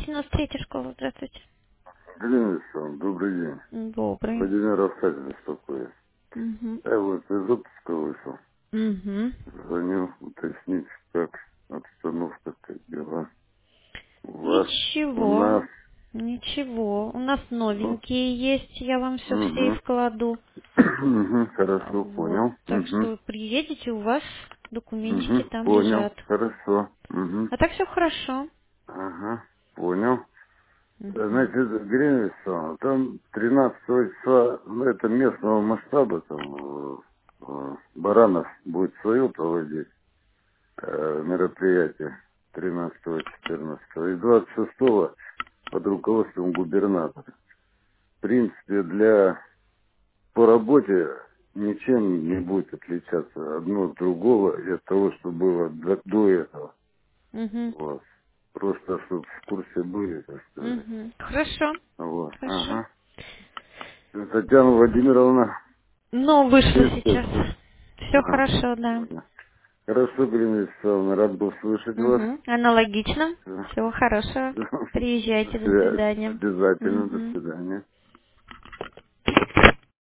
293 школа, здравствуйте. Галина Александровна, добрый день. Добрый. Владимир Рафталин беспокоит. Угу. Я вот из отпуска вышел. Угу. Звонил уточнить, как обстановка, как дела. У вас, у Ничего, нас. ничего. У нас Ну, новенькие есть, я вам все в угу. сейф кладу. Хорошо, Вот. понял. Так что приедете, у вас документики там Понял. лежат. Хорошо. А так все хорошо. Ага, понял. Угу. Значит, Галина Александровна, там 13 числа, ну, это местного масштаба, там, Баранов будет свое проводить. Мероприятие 13-14 и 26 под руководством губернатора. В принципе, по работе ничем не будет отличаться одно от другого и от того, что было до этого. Угу. Вот. Просто, чтобы в курсе были, так сказать. Угу. Хорошо. Вот. Хорошо. Ага. Татьяна Владимировна, Ну, вышла сейчас. естественно. Все Ага. хорошо, да. Ладно. Хорошо, Галина Александровна, рад был слышать вас. Угу. Аналогично. Всего хорошего. До Приезжайте, до связи. свидания. Обязательно. До Угу. свидания.